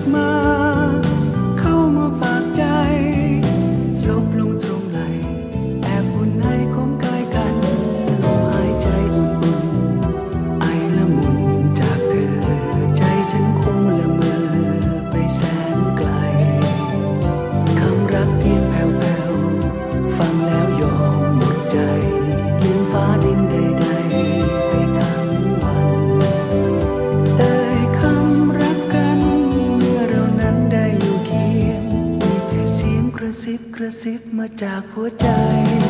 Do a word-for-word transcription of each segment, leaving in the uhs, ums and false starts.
มาเข้ามาฝากใจซบลงตรงไหลแอบอุ่นในของกายกันลมหายใจอุ่นๆไอละมุนจากเธอใจฉันคงละเมอไปแสนไกลคำรักเพียงแผ่วๆฟังแล้วยอมหมดใจลืมฟ้าดินใดๆไปทั้งวันเอ่ยคำรักกันเมื่อเรานั้นได้อยู่เคียงมีแต่เสียงกระซิบกระซิบมาจากหัวใจ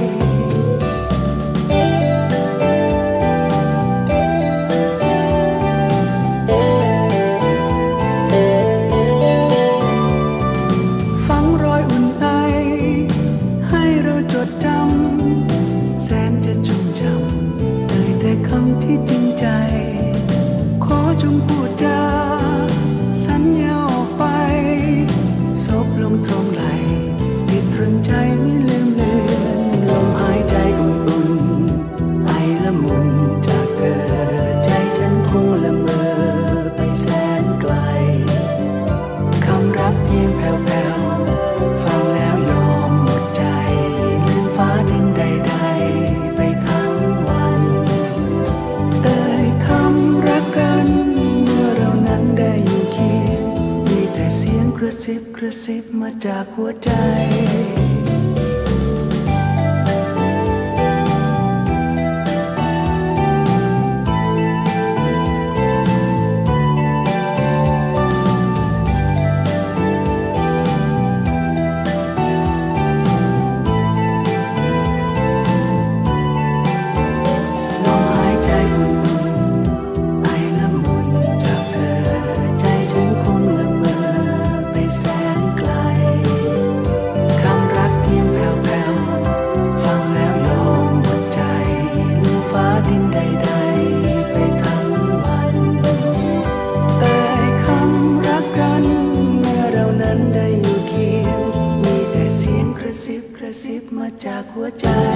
ฟังรอยอุ่นไอให้เราจดจำแสนจะชุ่มช่ำเอ่ยแต่คำที่จริงใจขอจงพูดจาสัญญาออกไปซบลงตรงไหลติดตรึงใจไม่ลืมเลือนลมหายใจอุ่นๆไอละมุนจากเธอใจฉันคงละเมอไปแสนไกลคำรักเพียงแผ่วๆฟังแล้วยอมหมดใจลืมฟ้าดินใดๆไปทั้งวันเอ่ยคำรักกันเมื่อเรานั้นได้อยู่เคียงมีแต่เสียงกระซิบกระซิบมาจากหัวใจลมหายใจอุ่นๆไอละมุนจากเธอใจฉันคงละเมอไปแสนไกลคำรักเพียงแผ่วๆฟังแล้วยอมหมดใจลืมฟ้าดินใดๆไปทั้งวันเอ่ยคำรักกันเมื่อเรานั้นได้อยู่เคียงมีแต่เสียงกระซิบกระซิบมาจากหัวใจ